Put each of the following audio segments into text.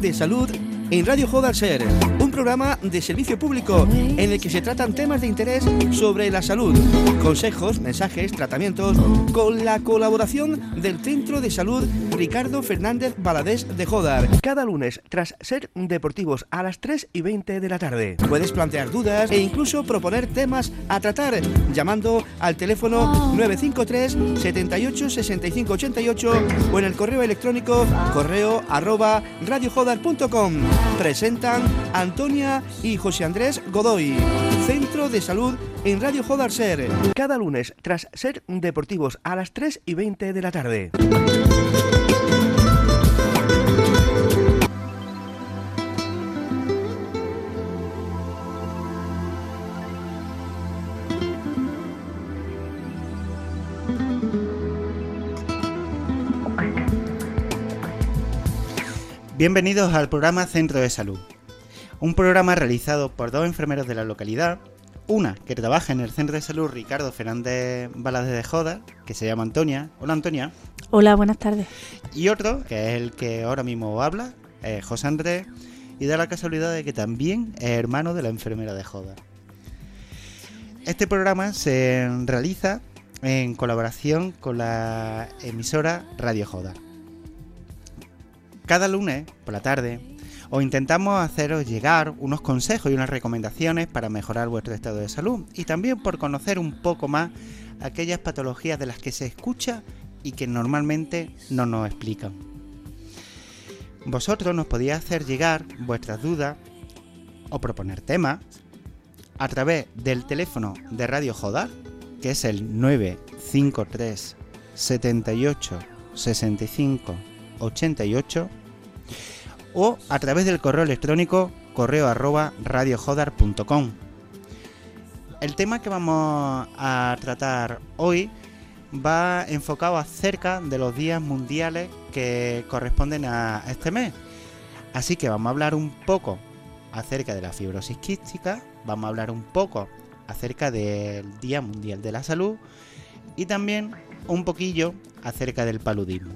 de Salud en Radio Jodar Ser, un programa de servicio público en el que se tratan temas de interés sobre la salud, consejos, mensajes, tratamientos, con la colaboración del Centro de Salud Ricardo Fernández Valadés de Jodar, cada lunes tras Ser Deportivos a las 3:20 de la tarde. Puedes plantear dudas e incluso proponer temas a tratar llamando al teléfono 953 78 65 88 o en el correo electrónico correo@radiojodar.com. Presentan Antonia y José Andrés Godoy. Centro de Salud en Radio Jodar Ser, cada lunes tras Ser Deportivos a las 3:20 de la tarde. Bienvenidos al programa Centro de Salud, un programa realizado por dos enfermeros de la localidad, una que trabaja en el Centro de Salud Ricardo Fernández Valadés de Jodar, que se llama Antonia. Hola, Antonia. Hola, buenas tardes. Y otro, que es el que ahora mismo habla, es José Andrés, y da la casualidad de que también es hermano de la enfermera de Jodar. Este programa se realiza en colaboración con la emisora Radio Jodar. Cada lunes por la tarde os intentamos haceros llegar unos consejos y unas recomendaciones para mejorar vuestro estado de salud y también por conocer un poco más aquellas patologías de las que se escucha y que normalmente no nos explican. Vosotros nos podéis hacer llegar vuestras dudas o proponer temas a través del teléfono de Radio Jodar, que es el 953 78 65 88, o a través del correo electrónico correo@radiojodar.com. El tema que vamos a tratar hoy va enfocado acerca de los días mundiales que corresponden a este mes. Así que vamos a hablar un poco acerca de la fibrosis quística, vamos a hablar un poco acerca del Día Mundial de la Salud y también un poquillo acerca del paludismo.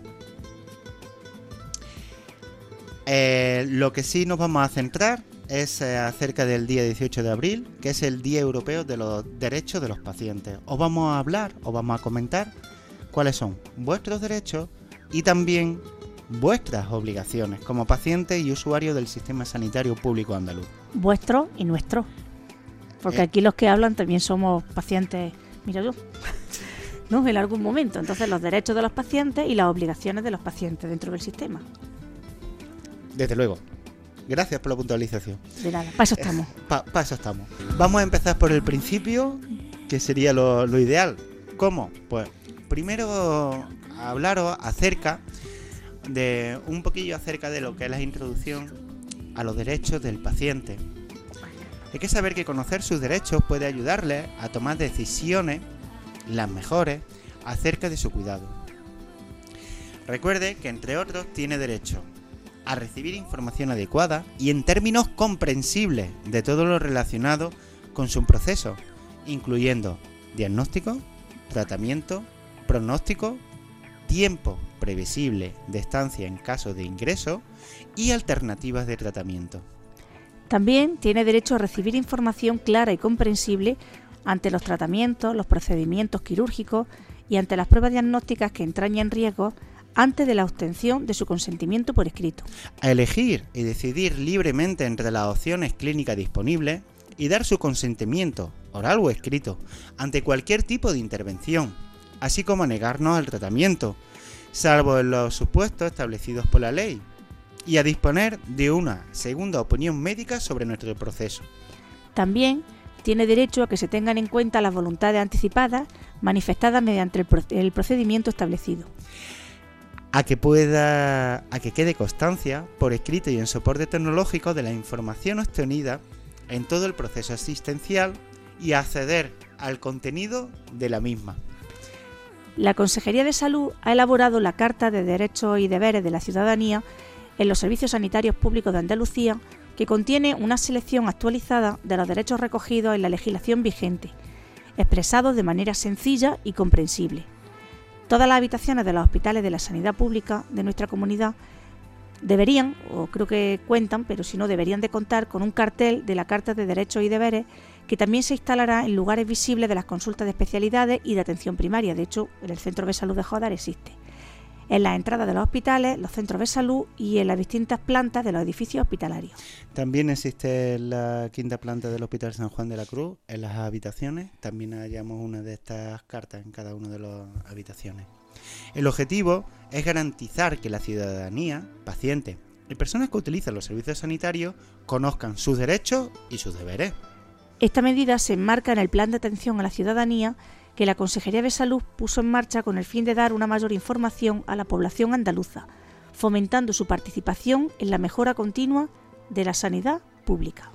Lo que sí nos vamos a centrar es acerca del día 18 de abril, que es el Día Europeo de los Derechos de los Pacientes. Os vamos a hablar, os vamos a comentar cuáles son vuestros derechos y también vuestras obligaciones como pacientes y usuarios del sistema sanitario público andaluz. Vuestro y nuestro. Porque aquí los que hablan también somos pacientes, mira yo, ¿no? En algún momento. Entonces los derechos de los pacientes y las obligaciones de los pacientes dentro del sistema. Desde luego. Gracias por la puntualización. De nada, para eso estamos. Para eso estamos. Vamos a empezar por el principio, que sería lo ideal. ¿Cómo? Pues primero hablaros acerca de un poquillo acerca de lo que es la introducción a los derechos del paciente. Hay que saber que conocer sus derechos puede ayudarle a tomar decisiones, las mejores, acerca de su cuidado. Recuerde que entre otros tiene derecho a recibir información adecuada y en términos comprensibles de todo lo relacionado con su proceso, incluyendo diagnóstico, tratamiento, pronóstico, tiempo previsible de estancia en caso de ingreso y alternativas de tratamiento. También tiene derecho a recibir información clara y comprensible ante los tratamientos, los procedimientos quirúrgicos y ante las pruebas diagnósticas que entrañan riesgos antes de la obtención de su consentimiento por escrito. A elegir y decidir libremente entre las opciones clínicas disponibles y dar su consentimiento, oral o escrito, ante cualquier tipo de intervención, así como a negarnos al tratamiento, salvo en los supuestos establecidos por la ley, y a disponer de una segunda opinión médica sobre nuestro proceso. También tiene derecho a que se tengan en cuenta las voluntades anticipadas manifestadas mediante el procedimiento establecido. A que quede constancia por escrito y en soporte tecnológico de la información obtenida en todo el proceso asistencial y acceder al contenido de la misma. La Consejería de Salud ha elaborado la Carta de Derechos y Deberes de la Ciudadanía en los Servicios Sanitarios Públicos de Andalucía, que contiene una selección actualizada de los derechos recogidos en la legislación vigente, expresados de manera sencilla y comprensible. Todas las habitaciones de los hospitales de la sanidad pública de nuestra comunidad deberían, o creo que cuentan, pero si no deberían de contar con un cartel de la Carta de Derechos y Deberes que también se instalará en lugares visibles de las consultas de especialidades y de atención primaria. De hecho, en el Centro de Salud de Jódar existe. En las entradas de los hospitales, los centros de salud y en las distintas plantas de los edificios hospitalarios. También existe en la quinta planta del Hospital San Juan de la Cruz, en las habitaciones. También hallamos una de estas cartas en cada una de las habitaciones. El objetivo es garantizar que la ciudadanía, pacientes y personas que utilizan los servicios sanitarios conozcan sus derechos y sus deberes. Esta medida se enmarca en el Plan de Atención a la Ciudadanía que la Consejería de Salud puso en marcha con el fin de dar una mayor información a la población andaluza, fomentando su participación en la mejora continua de la sanidad pública.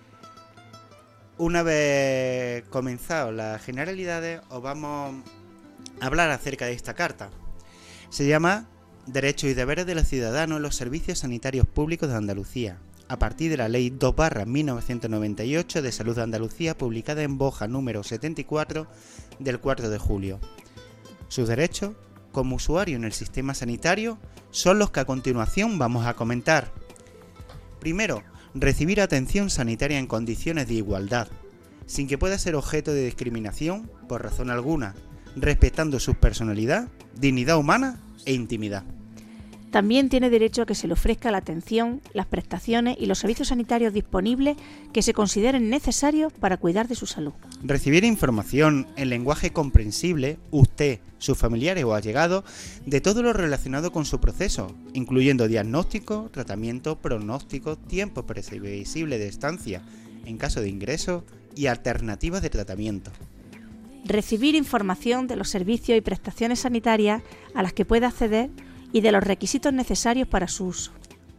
Una vez comenzado las generalidades, os vamos a hablar acerca de esta carta. Se llama Derechos y Deberes de los Ciudadanos en los Servicios Sanitarios Públicos de Andalucía, a partir de la Ley 2/1998 de Salud de Andalucía, publicada en Boja número 74 del 4 de julio. Sus derechos, como usuario en el sistema sanitario, son los que a continuación vamos a comentar. Primero, recibir atención sanitaria en condiciones de igualdad, sin que pueda ser objeto de discriminación por razón alguna, respetando su personalidad, dignidad humana e intimidad. También tiene derecho a que se le ofrezca la atención, las prestaciones y los servicios sanitarios disponibles que se consideren necesarios para cuidar de su salud. Recibir información en lenguaje comprensible, usted, sus familiares o allegados, de todo lo relacionado con su proceso, incluyendo diagnóstico, tratamiento, pronóstico, tiempo previsible de estancia en caso de ingreso y alternativas de tratamiento. Recibir información de los servicios y prestaciones sanitarias a las que pueda acceder y de los requisitos necesarios para su uso.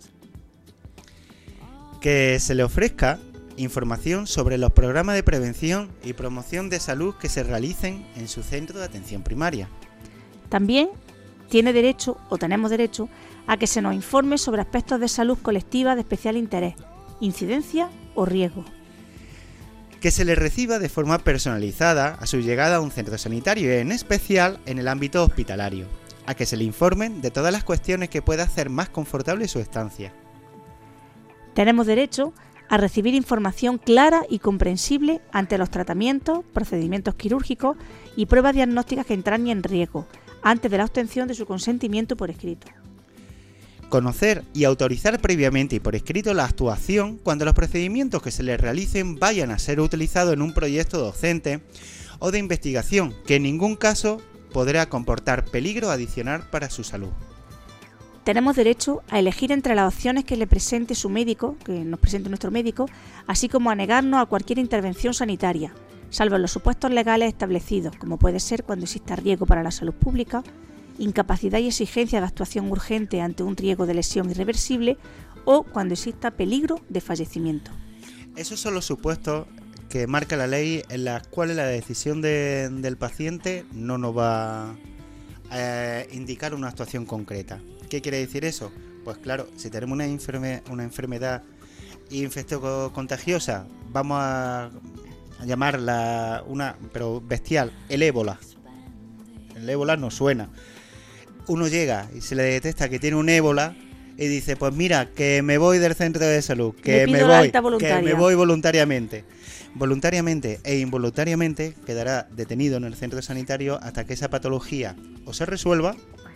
Que se le ofrezca información sobre los programas de prevención y promoción de salud que se realicen en su centro de atención primaria. También tiene derecho, o tenemos derecho, a que se nos informe sobre aspectos de salud colectiva de especial interés, incidencia o riesgo. Que se le reciba de forma personalizada a su llegada a un centro sanitario, en especial en el ámbito hospitalario. A que se le informen de todas las cuestiones que pueda hacer más confortable su estancia. Tenemos derecho a recibir información clara y comprensible ante los tratamientos, procedimientos quirúrgicos y pruebas diagnósticas que entrañen riesgo, antes de la obtención de su consentimiento por escrito. Conocer y autorizar previamente y por escrito la actuación cuando los procedimientos que se les realicen vayan a ser utilizados en un proyecto docente o de investigación que en ningún caso podrá comportar peligro adicional para su salud. Tenemos derecho a elegir entre las opciones que le presente su médico, que nos presente nuestro médico, así como a negarnos a cualquier intervención sanitaria, salvo en los supuestos legales establecidos, como puede ser cuando exista riesgo para la salud pública, incapacidad y exigencia de actuación urgente ante un riesgo de lesión irreversible o cuando exista peligro de fallecimiento. Esos son los supuestos que marca la ley en las cuales la decisión del paciente no nos va a indicar una actuación concreta. ¿Qué quiere decir eso? Pues claro, si tenemos una enfermedad infectocontagiosa, vamos a llamarla pero bestial, el ébola. El ébola nos suena. Uno llega y se le detecta que tiene un ébola y dice, pues mira, que me voy del centro de salud, que me voy voluntariamente. Voluntariamente e involuntariamente quedará detenido en el centro sanitario hasta que esa patología o se resuelva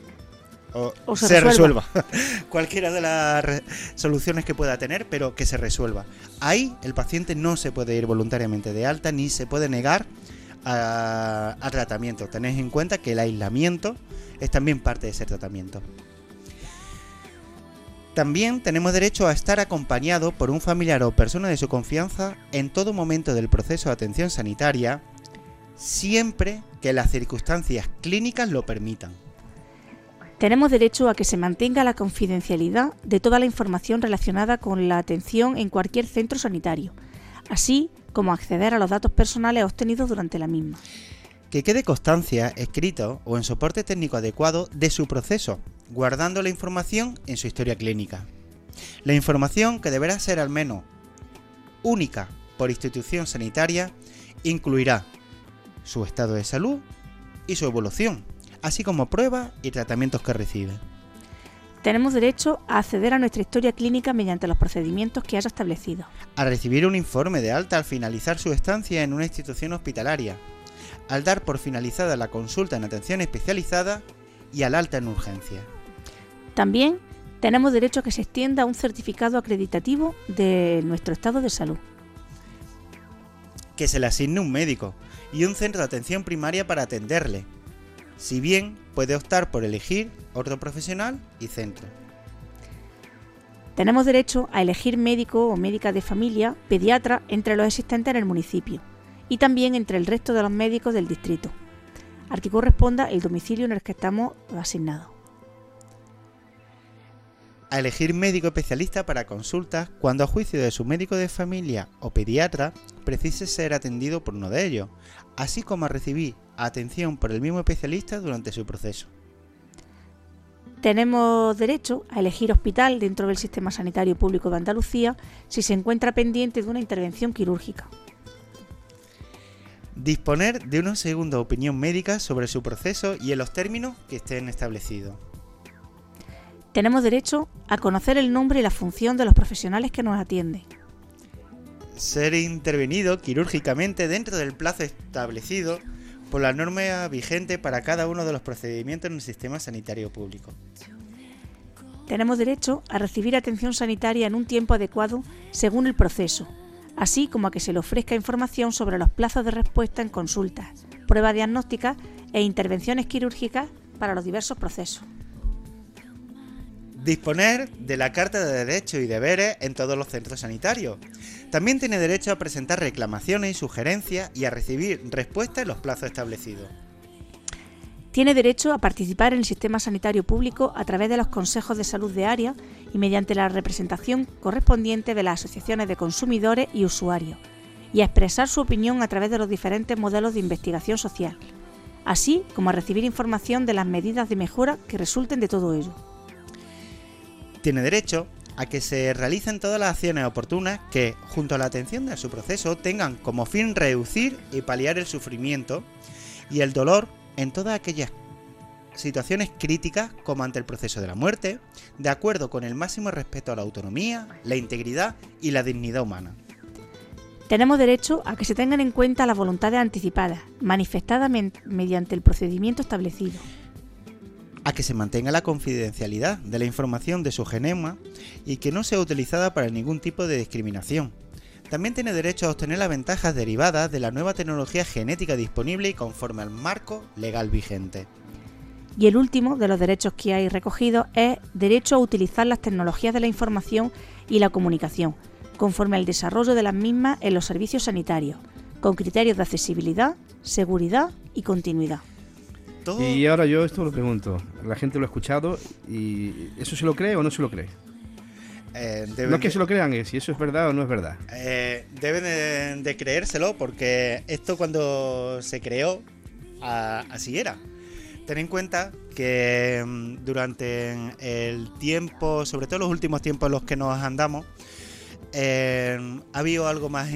o se resuelva. Cualquiera de las soluciones que pueda tener, pero que se resuelva. Ahí el paciente no se puede ir voluntariamente de alta ni se puede negar a tratamiento. Tened en cuenta que el aislamiento es también parte de ese tratamiento. También tenemos derecho a estar acompañado por un familiar o persona de su confianza en todo momento del proceso de atención sanitaria, siempre que las circunstancias clínicas lo permitan. Tenemos derecho a que se mantenga la confidencialidad de toda la información relacionada con la atención en cualquier centro sanitario, así como acceder a los datos personales obtenidos durante la misma. Que quede constancia, escrito o en soporte técnico adecuado de su proceso, guardando la información en su historia clínica. La información, que deberá ser al menos única por institución sanitaria, incluirá su estado de salud y su evolución, así como pruebas y tratamientos que recibe. Tenemos derecho a acceder a nuestra historia clínica mediante los procedimientos que haya establecido. A recibir un informe de alta al finalizar su estancia en una institución hospitalaria. Al dar por finalizada la consulta en atención especializada y al alta en urgencia. También tenemos derecho a que se extienda un certificado acreditativo de nuestro estado de salud. Que se le asigne un médico y un centro de atención primaria para atenderle, si bien puede optar por elegir otro profesional y centro. Tenemos derecho a elegir médico o médica de familia, pediatra, entre los existentes en el municipio y también entre el resto de los médicos del distrito, al que corresponda el domicilio en el que estamos asignados. A elegir médico especialista para consultas cuando a juicio de su médico de familia o pediatra precise ser atendido por uno de ellos, así como a recibir atención por el mismo especialista durante su proceso. Tenemos derecho a elegir hospital dentro del Sistema Sanitario Público de Andalucía si se encuentra pendiente de una intervención quirúrgica. Disponer de una segunda opinión médica sobre su proceso y en los términos que estén establecidos. Tenemos derecho a conocer el nombre y la función de los profesionales que nos atienden. Ser intervenido quirúrgicamente dentro del plazo establecido por la norma vigente para cada uno de los procedimientos en el sistema sanitario público. Tenemos derecho a recibir atención sanitaria en un tiempo adecuado según el proceso, así como a que se le ofrezca información sobre los plazos de respuesta en consultas, pruebas diagnósticas e intervenciones quirúrgicas para los diversos procesos. Disponer de la Carta de Derechos y Deberes en todos los centros sanitarios. También tiene derecho a presentar reclamaciones y sugerencias y a recibir respuesta en los plazos establecidos. Tiene derecho a participar en el sistema sanitario público a través de los consejos de salud de área y mediante la representación correspondiente de las asociaciones de consumidores y usuarios, y a expresar su opinión a través de los diferentes modelos de investigación social, así como a recibir información de las medidas de mejora que resulten de todo ello. Tiene derecho a que se realicen todas las acciones oportunas que, junto a la atención de su proceso, tengan como fin reducir y paliar el sufrimiento y el dolor en todas aquellas situaciones críticas como ante el proceso de la muerte, de acuerdo con el máximo respeto a la autonomía, la integridad y la dignidad humana. Tenemos derecho a que se tengan en cuenta las voluntades anticipadas, manifestadas mediante el procedimiento establecido. A que se mantenga la confidencialidad de la información de su genoma y que no sea utilizada para ningún tipo de discriminación. También tiene derecho a obtener las ventajas derivadas de la nueva tecnología genética disponible y conforme al marco legal vigente. Y el último de los derechos que hay recogidos es derecho a utilizar las tecnologías de la información y la comunicación, conforme al desarrollo de las mismas en los servicios sanitarios, con criterios de accesibilidad, seguridad y continuidad. Y ahora yo esto lo pregunto, la gente lo ha escuchado y ¿eso se lo cree o no se lo cree? No es que se lo crean, es si eso es verdad o no es verdad. Deben de creérselo porque esto cuando se creó así era. Ten en cuenta que durante el tiempo, sobre todo los últimos tiempos en los que nos andamos, ha habido algo más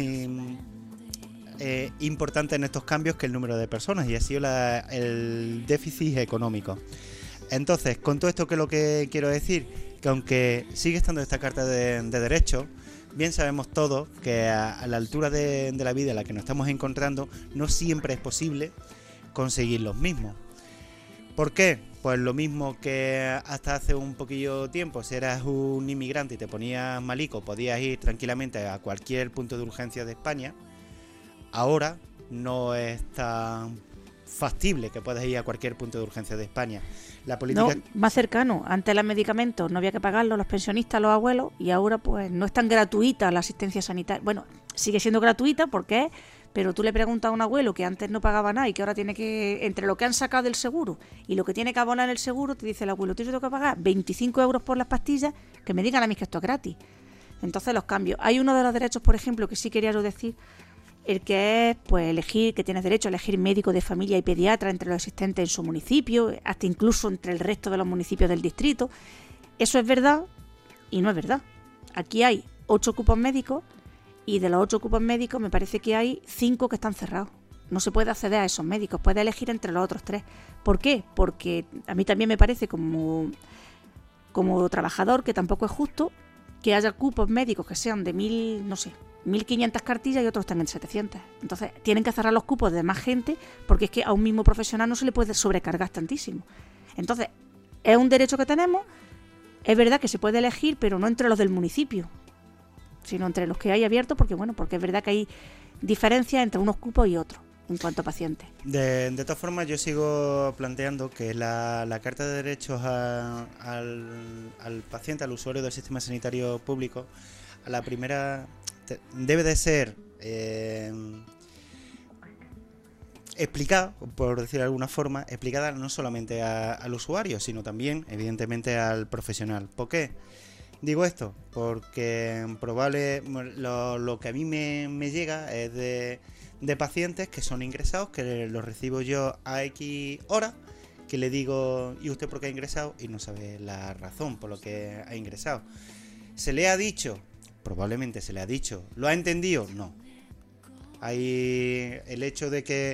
importante en estos cambios que el número de personas y ha sido el déficit económico. Entonces, con todo esto, ¿qué es lo que quiero decir? Que aunque sigue estando esta carta de derechos, bien sabemos todos que a la altura de la vida en la que nos estamos encontrando no siempre es posible conseguir los mismos. ¿Por qué? Pues lo mismo que hasta hace un poquillo tiempo, si eras un inmigrante y te ponías malico, podías ir tranquilamente a cualquier punto de urgencia de España. Ahora no es tan factible que puedas ir a cualquier punto de urgencia de España. La política... No, más cercano. Antes los medicamentos no había que pagarlos los pensionistas, los abuelos, y ahora pues no es tan gratuita la asistencia sanitaria. Bueno, sigue siendo gratuita porque es, pero tú le preguntas a un abuelo que antes no pagaba nada y que ahora tiene que, entre lo que han sacado del seguro y lo que tiene que abonar el seguro, te dice el abuelo, yo tengo que pagar 25 euros por las pastillas, que me digan a mí que esto es gratis. Entonces los cambios. Hay uno de los derechos, por ejemplo, que sí quería yo decir, el que es pues elegir, que tienes derecho a elegir médico de familia y pediatra entre los existentes en su municipio, hasta incluso entre el resto de los municipios del distrito. Eso es verdad y no es verdad. Aquí hay 8 cupos médicos y de los 8 cupos médicos me parece que hay 5 que están cerrados. No se puede acceder a esos médicos, puede elegir entre los otros 3. ¿Por qué? Porque a mí también me parece como como trabajador, que tampoco es justo que haya cupos médicos que sean de 1.500 cartillas y otros están en 700. Entonces tienen que cerrar los cupos de más gente, porque es que a un mismo profesional no se le puede sobrecargar tantísimo. Entonces, es un derecho que tenemos. Es verdad que se puede elegir, pero no entre los del municipio, sino entre los que hay abiertos, porque es verdad que hay diferencias entre unos cupos y otros en cuanto a pacientes. De todas formas, yo sigo planteando que la Carta de Derechos al paciente, al usuario del sistema sanitario público, a la primera debe de ser explicada, por decir de alguna forma, explicada no solamente al usuario, sino también, evidentemente, al profesional. ¿Por qué digo esto? Porque lo que a mí me llega es de pacientes que son ingresados, que los recibo yo a X horas, que le digo, ¿y usted por qué ha ingresado? Y no sabe la razón por lo que ha ingresado. ¿Se le ha dicho? Probablemente se le ha dicho. ¿Lo ha entendido? No. Hay el hecho de que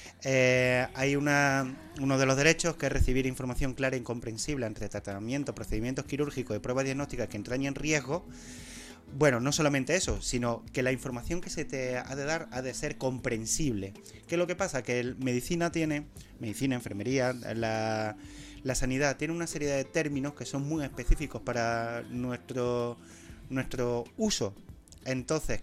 hay uno de los derechos, que es recibir información clara y comprensible entre tratamientos, procedimientos quirúrgicos y pruebas diagnósticas que entrañen riesgo. Bueno, no solamente eso, sino que la información que se te ha de dar ha de ser comprensible. ¿Qué es lo que pasa? Que medicina, enfermería, la sanidad tiene una serie de términos que son muy específicos para nuestro uso. Entonces,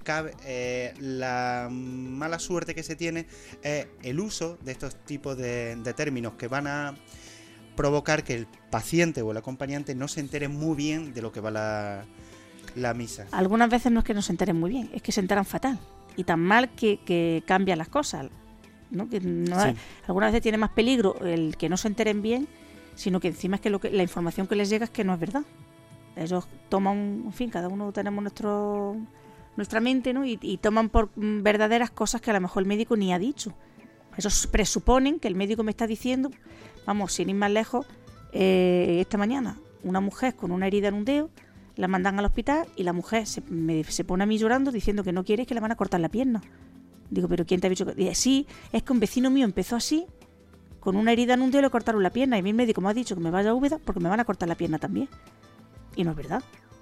la mala suerte que se tiene es el uso de estos tipos de términos que van a provocar que el paciente o el acompañante no se entere muy bien de lo que va la misa. Algunas veces no es que no se enteren muy bien, es que se enteran fatal y tan mal que cambian las cosas, ¿no? Que no Sí. Algunas veces tiene más peligro el que no se enteren bien, sino que encima es que la información que les llega es que no es verdad. Ellos toman, en fin, cada uno tenemos nuestra mente, ¿no? Y toman por verdaderas cosas que a lo mejor el médico ni ha dicho. Esos presuponen que el médico me está diciendo, vamos, sin ir más lejos, esta mañana una mujer con una herida en un dedo, la mandan al hospital y la mujer se pone a mí llorando diciendo que no quiere, que le van a cortar la pierna. Digo, ¿pero quién te ha dicho? Sí, es que un vecino mío empezó así, con una herida en un dedo le cortaron la pierna y mi médico me ha dicho que me vaya a Úbeda porque me van a cortar la pierna también. Y no es verdad.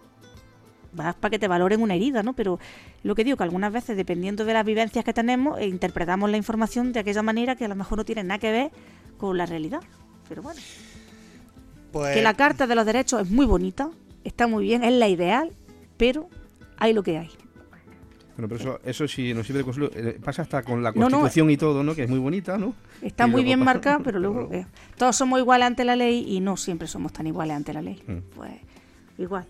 Vas para que te valoren una herida, ¿no? Pero lo que digo, que algunas veces, dependiendo de las vivencias que tenemos, interpretamos la información de aquella manera que a lo mejor no tiene nada que ver con la realidad. Pero bueno. Pues, que la Carta de los Derechos es muy bonita, está muy bien, es la ideal, pero hay lo que hay. Bueno, pero eso sí nos sirve de consuelo. Pasa hasta con la Constitución y todo, ¿no? Que es muy bonita, ¿no? Está muy bien marcada, pero luego todos somos iguales ante la ley y no siempre somos tan iguales ante la ley. Pues igual.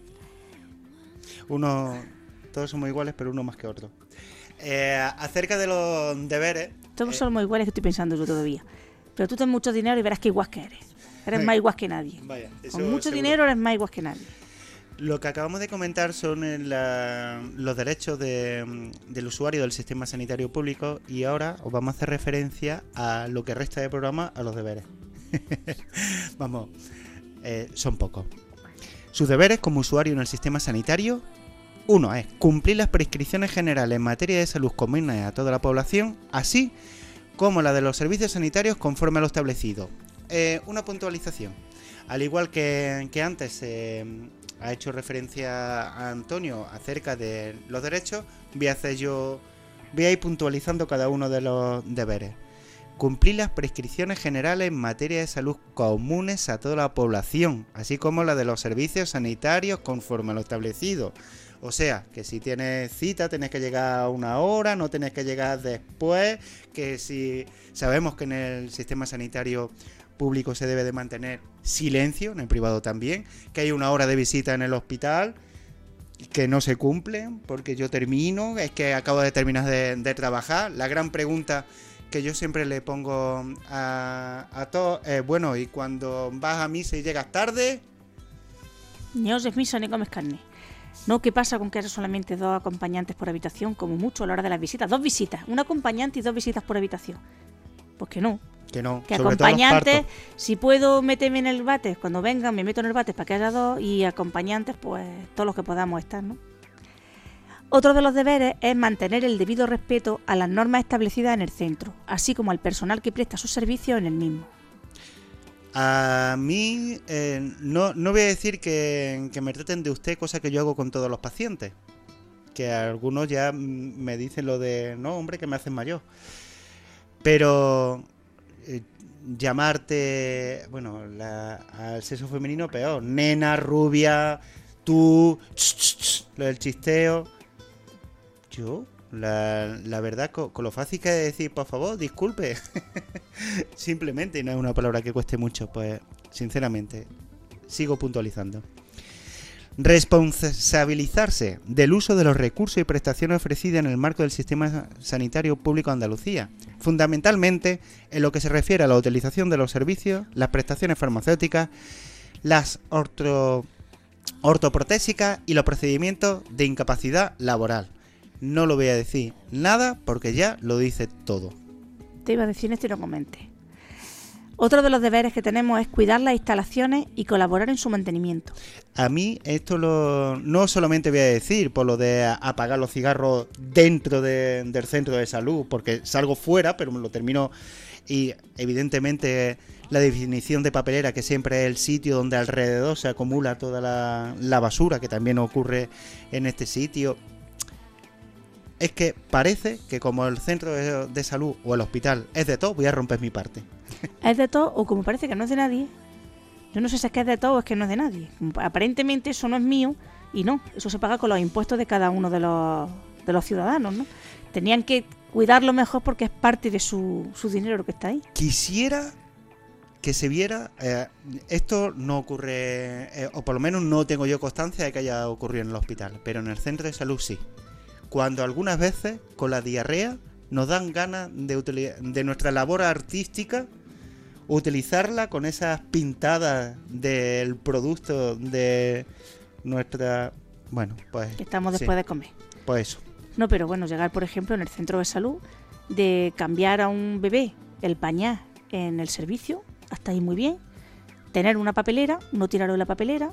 Todos somos iguales, pero uno más que otro. Acerca de los deberes... Todos somos iguales, que estoy pensando yo todavía. Pero tú tienes mucho dinero y verás que igual que eres. Eres más igual que nadie. Vaya, con mucho seguro. dinero eres más igual que nadie. Lo que acabamos de comentar son los derechos del usuario del sistema sanitario público, y ahora os vamos a hacer referencia a lo que resta de programa, a los deberes. Vamos, son pocos. Sus deberes como usuario en el sistema sanitario: 1 es cumplir las prescripciones generales en materia de salud comunes a toda la población, así como la de los servicios sanitarios conforme a lo establecido. Una puntualización. Al igual que antes ha hecho referencia a Antonio acerca de los derechos, voy a ir puntualizando cada uno de los deberes. Cumplir las prescripciones generales en materia de salud comunes a toda la población, así como la de los servicios sanitarios conforme a lo establecido. O sea, que si tienes cita tenés que llegar a una hora, no tenés que llegar después, que si sabemos que en el sistema sanitario público se debe de mantener silencio, en el privado también, que hay una hora de visita en el hospital que no se cumplen porque yo termino, es que acabo de terminar de trabajar. La gran pregunta que yo siempre le pongo a todos es, bueno, ¿y cuando vas a misa y llegas tarde? Ni oyes misa ni comes carne. No, ¿qué pasa con que haya solamente 2 acompañantes por habitación, como mucho a la hora de las visitas? 2 visitas, un acompañante y 2 visitas por habitación. Pues que no. Que no, Que sobre todo los acompañantes, partos. si puedo meterme en el váter, cuando vengan me meto en el váter para que haya 2, y acompañantes, pues todos los que podamos estar, ¿no? Otro de los deberes es mantener el debido respeto a las normas establecidas en el centro, así como al personal que presta sus servicios en el mismo. A mí no voy a decir que me traten de usted, cosa que yo hago con todos los pacientes. Que algunos ya me dicen lo de, no, hombre, que me hacen mayor. Pero llamarte, bueno, al sexo femenino peor. Nena, rubia, tú, lo del chisteo. Yo, la verdad, con lo fácil que es decir, por favor, disculpe. Simplemente, no es una palabra que cueste mucho, pues, sinceramente, sigo puntualizando. Responsabilizarse del uso de los recursos y prestaciones ofrecidas en el marco del sistema sanitario público de Andalucía, fundamentalmente en lo que se refiere a la utilización de los servicios, las prestaciones farmacéuticas, las ortoprotésicas y los procedimientos de incapacidad laboral. No lo voy a decir nada porque ya lo dice todo. Te iba a decir esto y no comentes. Otro de los deberes que tenemos es cuidar las instalaciones y colaborar en su mantenimiento. A mí esto no solamente voy a decir por lo de apagar los cigarros dentro del centro de salud, porque salgo fuera, pero me lo termino, y evidentemente la definición de papelera, que siempre es el sitio donde alrededor se acumula toda la basura, que también ocurre en este sitio. Es que parece que como el centro de salud o el hospital es de todo, voy a romper mi parte. Es de todo, o como parece que no es de nadie. Yo no sé si es que es de todo o es que no es de nadie. Aparentemente eso no es mío y no, eso se paga con los impuestos de cada uno de los ciudadanos, ¿no? Tenían que cuidarlo mejor porque es parte de su dinero lo que está ahí. Quisiera que se viera, esto no ocurre, o por lo menos no tengo yo constancia de que haya ocurrido en el hospital, pero en el centro de salud sí. Cuando algunas veces con la diarrea nos dan ganas de nuestra labor artística utilizarla con esas pintadas del producto de nuestra... Bueno, pues... Que estamos después de comer. Pues eso. No, pero bueno, llegar, por ejemplo, en el centro de salud, de cambiar a un bebé el pañal en el servicio, hasta ahí muy bien. Tener una papelera, no tirarlo en la papelera.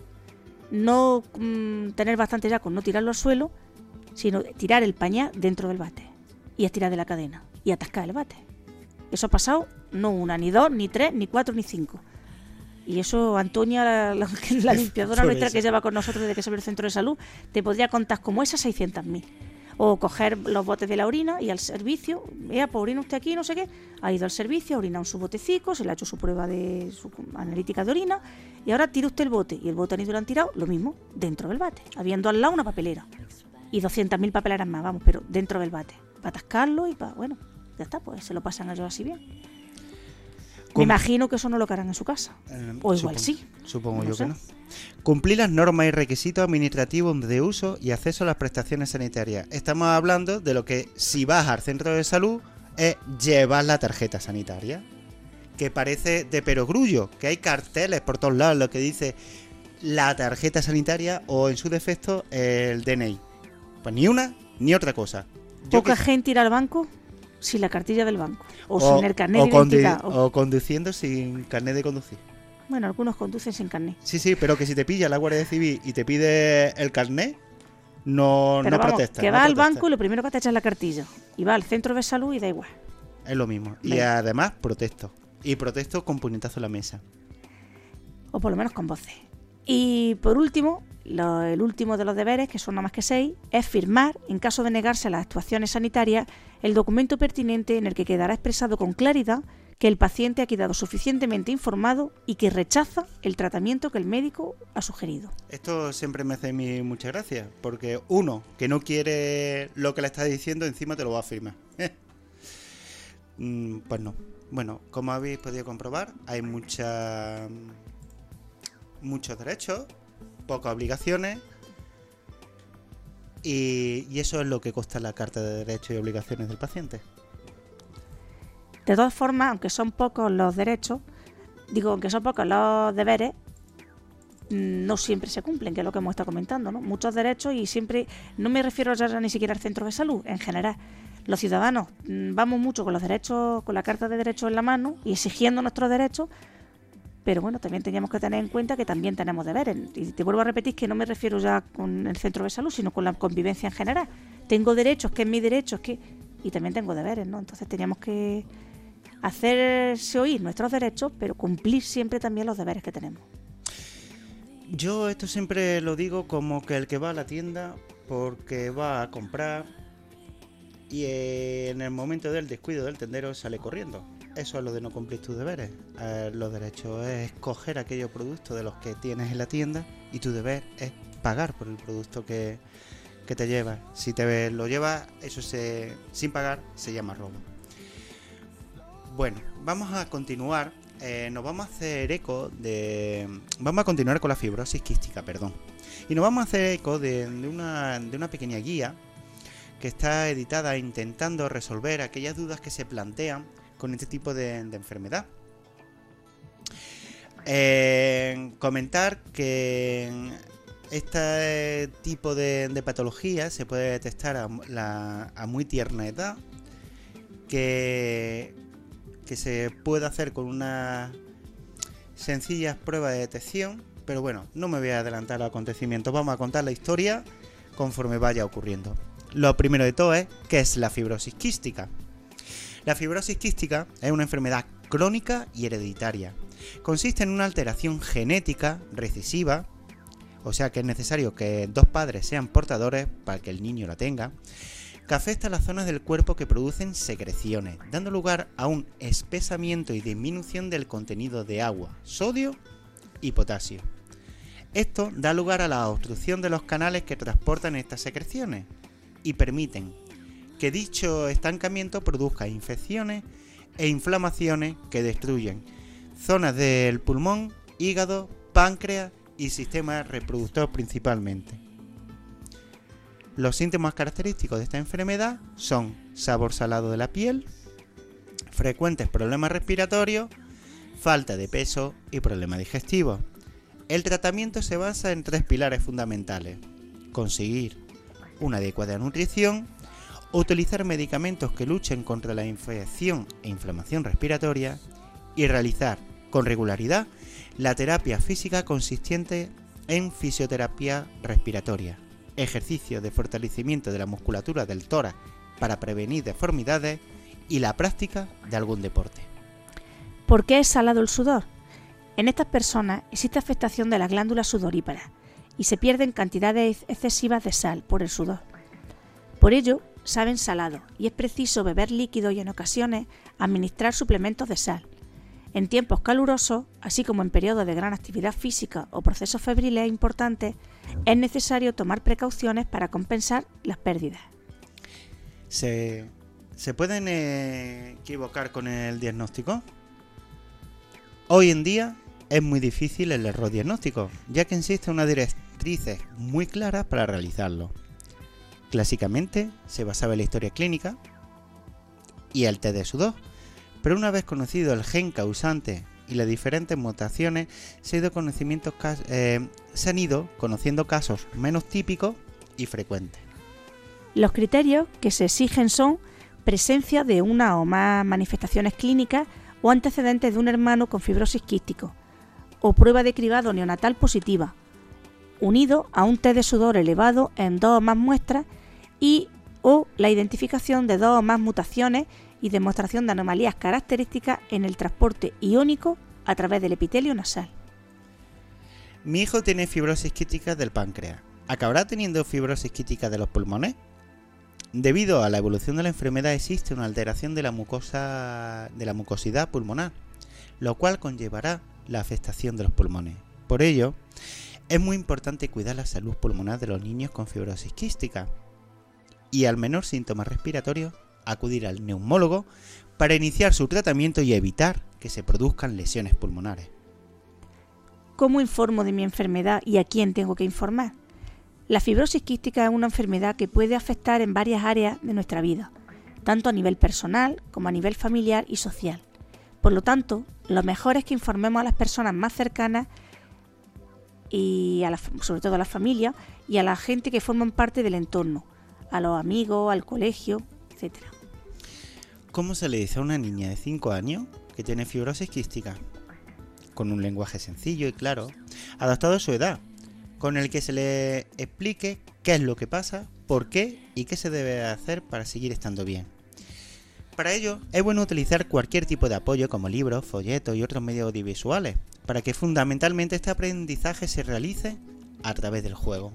No tener bastante ya con no tirarlo al suelo, sino tirar el pañal dentro del váter y estirar de la cadena y atascar el váter. Eso ha pasado no una, ni dos, ni tres, ni cuatro, ni cinco. Y eso Antonia, la limpiadora nuestra que lleva con nosotros desde que se ve el centro de salud, te podría contar como esas 600.000. O coger los botes de la orina y al servicio, pues orina usted aquí, no sé qué, ha ido al servicio, ha orinado en su botecico, se le ha hecho su prueba de su analítica de orina y ahora tira usted el bote y el bote han ido y lo han tirado, lo mismo, dentro del váter, habiendo al lado una papelera. Y 200.000 papeleras más, vamos, pero dentro del váter, para atascarlo y para, bueno, ya está, pues se lo pasan ellos así bien. Me imagino que eso no lo harán en su casa. O igual sí. Supongo yo que no. Cumplir las normas y requisitos administrativos de uso y acceso a las prestaciones sanitarias. Estamos hablando de lo que, si vas al centro de salud, es llevar la tarjeta sanitaria. Que parece de perogrullo, que hay carteles por todos lados lo que dice la tarjeta sanitaria o, en su defecto, el DNI. Pues ni una ni otra cosa. Poca gente irá al banco sin la cartilla del banco o sin el carnet de identidad o conduciendo sin carnet de conducir. Bueno, algunos conducen sin carnet. Sí, pero que si te pilla la Guardia Civil y te pide el carnet, no protesta. Que va al banco y lo primero que te echa es la cartilla y va al centro de salud y da igual. Es lo mismo. Y además protesto. Y protesto con puñetazo en la mesa. O por lo menos con voces. Y por último, el último de los deberes, que son nada más que 6, es firmar, en caso de negarse a las actuaciones sanitarias, el documento pertinente en el que quedará expresado con claridad que el paciente ha quedado suficientemente informado y que rechaza el tratamiento que el médico ha sugerido. Esto siempre me hace a mí mucha gracia, porque uno que no quiere lo que le está diciendo, encima te lo va a firmar. Pues no. Bueno, como habéis podido comprobar, hay muchos derechos, pocas obligaciones, y eso es lo que consta la Carta de Derechos y Obligaciones del paciente. De todas formas, aunque son pocos los derechos, aunque son pocos los deberes, no siempre se cumplen, que es lo que hemos estado comentando, ¿no? Muchos derechos, y siempre, no me refiero ya ni siquiera al centro de salud, en general. Los ciudadanos vamos mucho con los derechos, con la Carta de Derechos en la mano y exigiendo nuestros derechos, pero bueno, también teníamos que tener en cuenta que también tenemos deberes. Y te vuelvo a repetir que no me refiero ya con el centro de salud, sino con la convivencia en general. Tengo derechos, que es mi derecho, y también tengo deberes, ¿no? Entonces teníamos que hacerse oír nuestros derechos, pero cumplir siempre también los deberes que tenemos. Yo esto siempre lo digo como que el que va a la tienda porque va a comprar y en el momento del descuido del tendero sale corriendo. Eso es lo de no cumplir tus deberes. Los derechos es escoger aquellos productos de los que tienes en la tienda y tu deber es pagar por el producto que te llevas. Si te lo llevas, eso sin pagar se llama robo. Bueno, vamos a continuar. Nos vamos a hacer eco de... Vamos a continuar con la fibrosis quística, Y nos vamos a hacer eco de una pequeña guía que está editada intentando resolver aquellas dudas que se plantean con este tipo de enfermedad. Comentar que este tipo de patología se puede detectar a muy tierna edad, que se puede hacer con unas sencillas pruebas de detección, pero bueno, no me voy a adelantar a los acontecimientos, vamos a contar la historia conforme vaya ocurriendo. Lo primero de todo es, ¿qué es la fibrosis quística? La fibrosis quística es una enfermedad crónica y hereditaria. Consiste en una alteración genética recesiva, o sea que es necesario que dos padres sean portadores para que el niño la tenga, que afecta a las zonas del cuerpo que producen secreciones, dando lugar a un espesamiento y disminución del contenido de agua, sodio y potasio. Esto da lugar a la obstrucción de los canales que transportan estas secreciones y permiten que dicho estancamiento produzca infecciones e inflamaciones que destruyen zonas del pulmón, hígado, páncreas y sistema reproductor principalmente. Los síntomas característicos de esta enfermedad son sabor salado de la piel, frecuentes problemas respiratorios, falta de peso y problemas digestivos. El tratamiento se basa en 3 pilares fundamentales: conseguir una adecuada nutrición, utilizar medicamentos que luchen contra la infección e inflamación respiratoria y realizar con regularidad la terapia física consistente en fisioterapia respiratoria, ejercicio de fortalecimiento de la musculatura del tórax para prevenir deformidades y la práctica de algún deporte. ¿Por qué es salado el sudor? En estas personas existe afectación de las glándulas sudoríparas y se pierden cantidades excesivas de sal por el sudor. Por ello, saben salado y es preciso beber líquido y en ocasiones administrar suplementos de sal. En tiempos calurosos, así como en periodos de gran actividad física o procesos febriles importantes, es necesario tomar precauciones para compensar las pérdidas. ¿Se pueden equivocar con el diagnóstico? Hoy en día es muy difícil el error diagnóstico, ya que existen unas directrices muy claras para realizarlo. Clásicamente se basaba en la historia clínica y el test de sudor, pero una vez conocido el gen causante y las diferentes mutaciones, se han ido conociendo casos menos típicos y frecuentes. Los criterios que se exigen son presencia de una o más manifestaciones clínicas o antecedentes de un hermano con fibrosis quístico, o prueba de cribado neonatal positiva, unido a un test de sudor elevado en 2 o más muestras o la identificación de 2 o más mutaciones y demostración de anomalías características en el transporte iónico a través del epitelio nasal. Mi hijo tiene fibrosis quística del páncreas. ¿Acabará teniendo fibrosis quística de los pulmones? Debido a la evolución de la enfermedad existe una alteración de la mucosidad pulmonar, lo cual conllevará la afectación de los pulmones. Por ello, es muy importante cuidar la salud pulmonar de los niños con fibrosis quística y al menor síntoma respiratorio acudir al neumólogo para iniciar su tratamiento y evitar que se produzcan lesiones pulmonares. ¿Cómo informo de mi enfermedad y a quién tengo que informar? La fibrosis quística es una enfermedad que puede afectar en varias áreas de nuestra vida, tanto a nivel personal como a nivel familiar y social. Por lo tanto, lo mejor es que informemos a las personas más cercanas y sobre todo a la familia y a la gente que forman parte del entorno, a los amigos, al colegio, etc. ¿Cómo se le dice a una niña de 5 años que tiene fibrosis quística? Con un lenguaje sencillo y claro, adaptado a su edad, con el que se le explique qué es lo que pasa, por qué y qué se debe hacer para seguir estando bien. Para ello, es bueno utilizar cualquier tipo de apoyo como libros, folletos y otros medios audiovisuales, para que fundamentalmente este aprendizaje se realice a través del juego.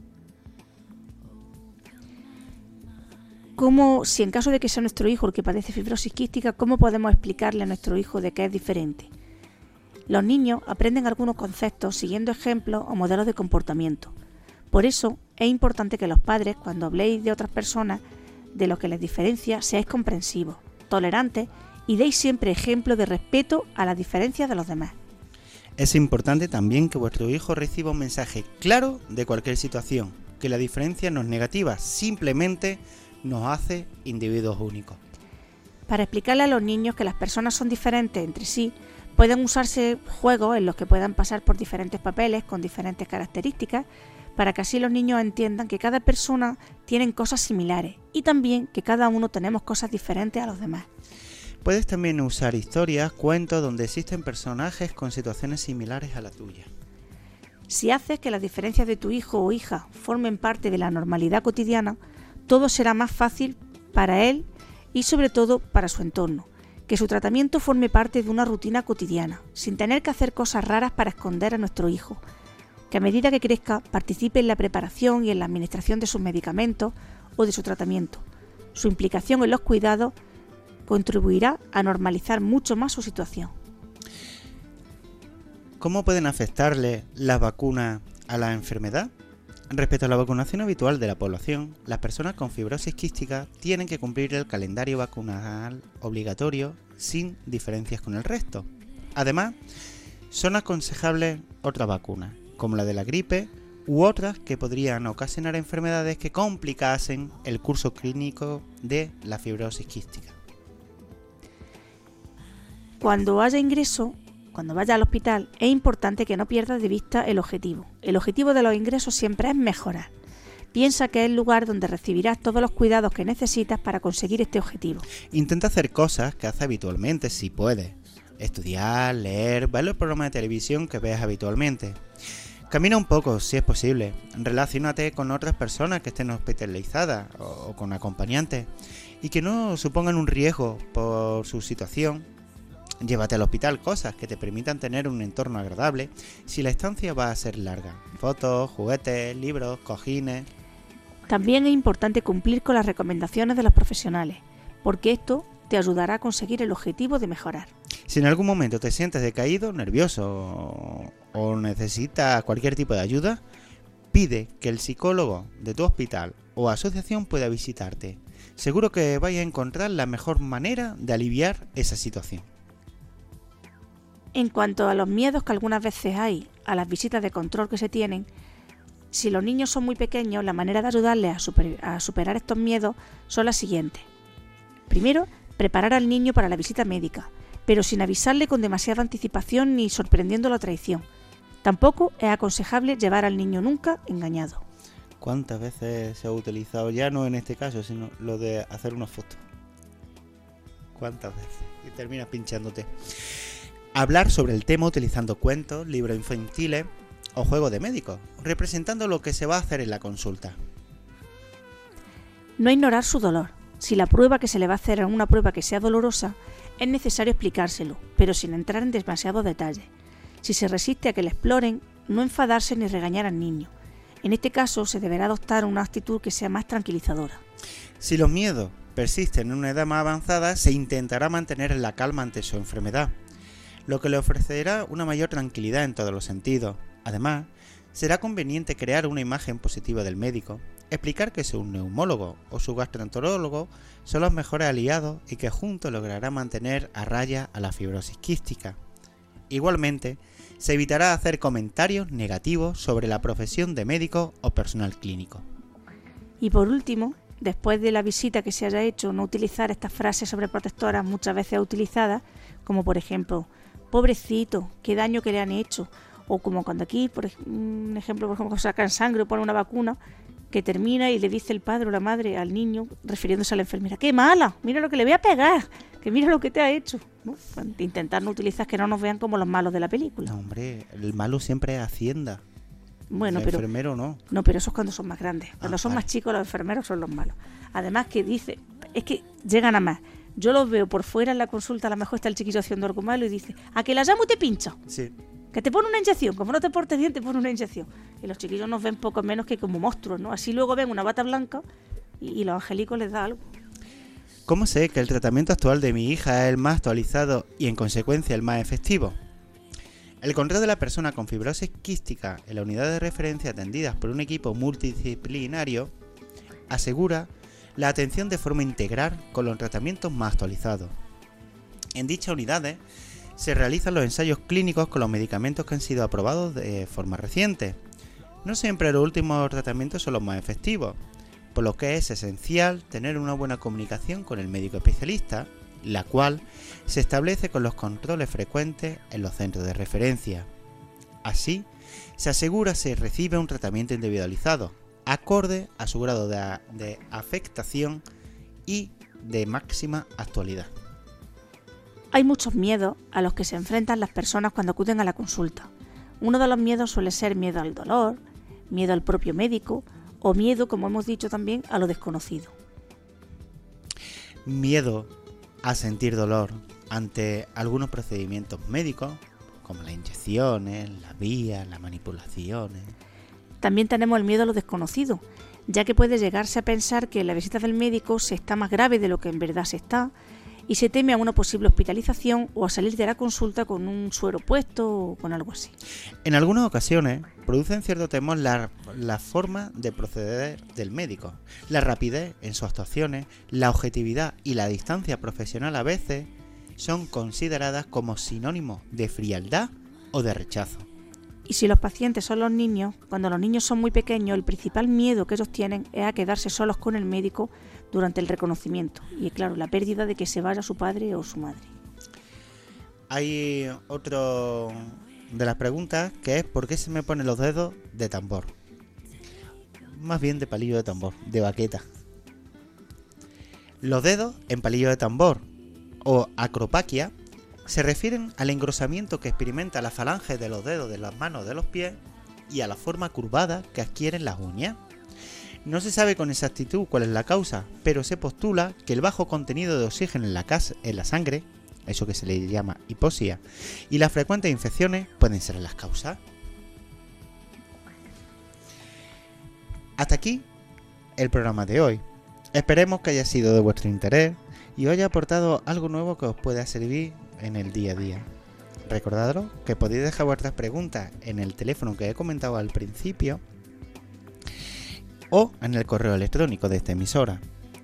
¿Cómo, si en caso de que sea nuestro hijo el que padece fibrosis quística, cómo podemos explicarle a nuestro hijo de qué es diferente? Los niños aprenden algunos conceptos siguiendo ejemplos o modelos de comportamiento. Por eso es importante que los padres, cuando habléis de otras personas, de lo que les diferencia, seáis comprensivos, tolerantes y deis siempre ejemplo de respeto a las diferencias de los demás. Es importante también que vuestro hijo reciba un mensaje claro de cualquier situación, que la diferencia no es negativa, simplemente nos hace individuos únicos. Para explicarle a los niños que las personas son diferentes entre sí, pueden usarse juegos en los que puedan pasar por diferentes papeles con diferentes características, para que así los niños entiendan que cada persona tiene cosas similares y también que cada uno tenemos cosas diferentes a los demás. Puedes también usar historias, cuentos donde existen personajes con situaciones similares a la tuya. Si haces que las diferencias de tu hijo o hija formen parte de la normalidad cotidiana, todo será más fácil para él y sobre todo para su entorno, que su tratamiento forme parte de una rutina cotidiana, sin tener que hacer cosas raras para esconder a nuestro hijo, que a medida que crezca participe en la preparación y en la administración de sus medicamentos o de su tratamiento. Su implicación en los cuidados contribuirá a normalizar mucho más su situación. ¿Cómo pueden afectarle las vacunas a la enfermedad? Respecto a la vacunación habitual de la población, las personas con fibrosis quística tienen que cumplir el calendario vacunal obligatorio sin diferencias con el resto. Además, son aconsejables otras vacunas, como la de la gripe u otras que podrían ocasionar enfermedades que complicasen el curso clínico de la fibrosis quística. Cuando haya ingreso, cuando vaya al hospital, es importante que no pierdas de vista el objetivo. El objetivo de los ingresos siempre es mejorar. Piensa que es el lugar donde recibirás todos los cuidados que necesitas para conseguir este objetivo. Intenta hacer cosas que haces habitualmente si puedes. Estudiar, leer, ver los programas de televisión que ves habitualmente. Camina un poco si es posible. Relaciónate con otras personas que estén hospitalizadas o con acompañantes y que no supongan un riesgo por su situación. Llévate al hospital cosas que te permitan tener un entorno agradable si la estancia va a ser larga. Fotos, juguetes, libros, cojines. También es importante cumplir con las recomendaciones de los profesionales, porque esto te ayudará a conseguir el objetivo de mejorar. Si en algún momento te sientes decaído, nervioso o necesitas cualquier tipo de ayuda, pide que el psicólogo de tu hospital o asociación pueda visitarte. Seguro que vais a encontrar la mejor manera de aliviar esa situación. En cuanto a los miedos que algunas veces hay a las visitas de control que se tienen, si los niños son muy pequeños, la manera de ayudarles a superar estos miedos son las siguientes. Primero, preparar al niño para la visita médica, pero sin avisarle con demasiada anticipación ni sorprendiéndolo a traición. Tampoco es aconsejable llevar al niño nunca engañado. ¿Cuántas veces se ha utilizado, ya no en este caso, sino lo de hacer una foto? ¿Cuántas veces? Y terminas pinchándote. Hablar sobre el tema utilizando cuentos, libros infantiles o juegos de médicos, representando lo que se va a hacer en la consulta. No ignorar su dolor. Si la prueba que se le va a hacer es una prueba que sea dolorosa, es necesario explicárselo, pero sin entrar en demasiados detalles. Si se resiste a que le exploren, no enfadarse ni regañar al niño. En este caso, se deberá adoptar una actitud que sea más tranquilizadora. Si los miedos persisten en una edad más avanzada, se intentará mantener la calma ante su enfermedad, lo que le ofrecerá una mayor tranquilidad en todos los sentidos. Además, será conveniente crear una imagen positiva del médico, explicar que su neumólogo o su gastroenterólogo son los mejores aliados y que juntos logrará mantener a raya a la fibrosis quística. Igualmente, se evitará hacer comentarios negativos sobre la profesión de médico o personal clínico. Y por último, después de la visita que se haya hecho, no utilizar estas frases sobreprotectoras muchas veces utilizadas, como por ejemplo, pobrecito, qué daño que le han hecho, o como cuando aquí, un ejemplo, sacan sangre o ponen una vacuna, que termina y le dice el padre o la madre al niño, refiriéndose a la enfermera, ¡qué mala! Mira lo que le voy a pegar, que mira lo que te ha hecho. ¿No? Intentar no utilizar, que no nos vean como los malos de la película. No, hombre, el malo siempre es Hacienda. Bueno, el enfermero no. No, pero eso es cuando son más grandes. Cuando son vale. más chicos, los enfermeros son los malos. Además que dice, es que llegan a más. Yo los veo por fuera en la consulta, a lo mejor está el chiquillo haciendo algo malo y dice, ¿a que la llamo y te pincha? Sí. Que te pone una inyección, como no te portes bien te pone una inyección. Y los chiquillos nos ven poco menos que como monstruos, ¿no? Así luego ven una bata blanca y los angelicos les da algo. ¿Cómo sé que el tratamiento actual de mi hija es el más actualizado y en consecuencia el más efectivo? El control de la persona con fibrosis quística en la unidad de referencia atendidas por un equipo multidisciplinario asegura la atención de forma integral con los tratamientos más actualizados. En dichas unidades se realizan los ensayos clínicos con los medicamentos que han sido aprobados de forma reciente. No siempre los últimos tratamientos son los más efectivos, por lo que es esencial tener una buena comunicación con el médico especialista, la cual se establece con los controles frecuentes en los centros de referencia. Así, se asegura se recibe un tratamiento individualizado, acorde a su grado de afectación y de máxima actualidad. Hay muchos miedos a los que se enfrentan las personas cuando acuden a la consulta. Uno de los miedos suele ser miedo al dolor, miedo al propio médico o miedo, como hemos dicho también, a lo desconocido. Miedo a sentir dolor ante algunos procedimientos médicos, como las inyecciones, las vías, las manipulaciones. También tenemos el miedo a lo desconocido, ya que puede llegarse a pensar que en la visita del médico se está más grave de lo que en verdad se está, y se teme a una posible hospitalización o a salir de la consulta con un suero puesto o con algo así. En algunas ocasiones producen cierto temor la forma de proceder del médico, la rapidez en sus actuaciones, la objetividad y la distancia profesional a veces son consideradas como sinónimos de frialdad o de rechazo. Y si los pacientes son los niños, cuando los niños son muy pequeños, el principal miedo que ellos tienen es a quedarse solos con el médico durante el reconocimiento. Y claro, la pérdida de que se vaya su padre o su madre. Hay otro de las preguntas que es ¿por qué se me ponen los dedos de tambor? Más bien de palillo de tambor, de baqueta. Los dedos en palillo de tambor o acropaquia se refieren al engrosamiento que experimenta la falange de los dedos de las manos de los pies y a la forma curvada que adquieren las uñas. No se sabe con exactitud cuál es la causa, pero se postula que el bajo contenido de oxígeno en la sangre, eso que se le llama hipoxia, y las frecuentes infecciones pueden ser las causas. Hasta aquí el programa de hoy. Esperemos que haya sido de vuestro interés y os haya aportado algo nuevo que os pueda servir en el día a día. Recordadlo que podéis dejar vuestras preguntas en el teléfono que he comentado al principio o en el correo electrónico de esta emisora.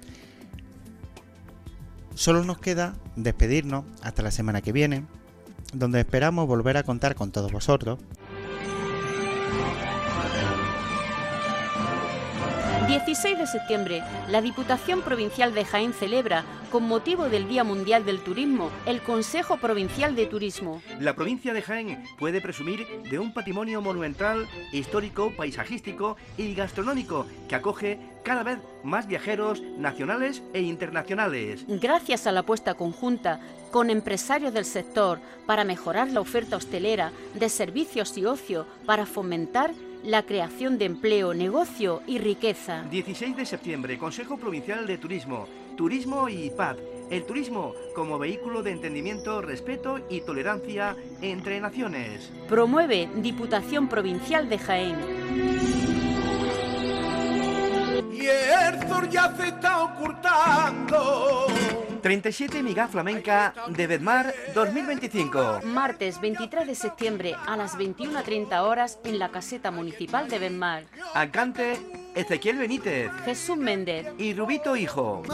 Solo nos queda despedirnos hasta la semana que viene, donde esperamos volver a contar con todos vosotros. 16 de septiembre, la Diputación Provincial de Jaén celebra, con motivo del Día Mundial del Turismo, el Consejo Provincial de Turismo. La provincia de Jaén puede presumir de un patrimonio monumental, histórico, paisajístico y gastronómico que acoge cada vez más viajeros nacionales e internacionales. Gracias a la apuesta conjunta con empresarios del sector para mejorar la oferta hostelera, de servicios y ocio, para fomentar la creación de empleo, negocio y riqueza. 16 de septiembre, Consejo Provincial de Turismo, Turismo y Paz. El turismo como vehículo de entendimiento, respeto y tolerancia entre naciones. Promueve Diputación Provincial de Jaén. Y el sol ya se está ocultando. 37 Miga Flamenca de Bedmar 2025. Martes 23 de septiembre a las 21:30 horas en la Caseta Municipal de Bedmar. Alcante Ezequiel Benítez Jesús Méndez y Rubito Hijo.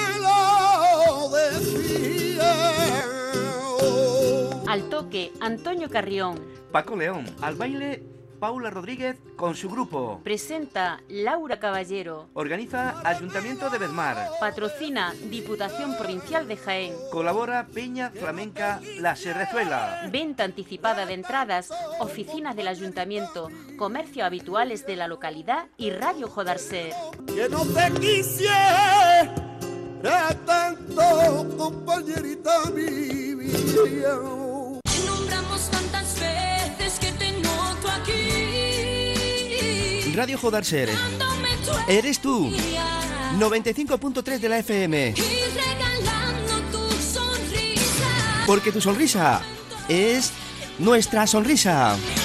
Al toque, Antonio Carrión. Paco León. Al baile, Paula Rodríguez con su grupo. Presenta Laura Caballero. Organiza Ayuntamiento de Bedmar. Patrocina Diputación Provincial de Jaén. Colabora Peña Flamenca La Serrezuela. Venta anticipada de entradas, oficinas del Ayuntamiento, comercios habituales de la localidad y Radio Jodarser. Que no te quisiera tanto, compañerita mi vida. Te nombramos tantas veces que te noto aquí. Radio Jodarser. Eres tú. 95.3 de la FM. Y regalando tu porque tu sonrisa es nuestra sonrisa.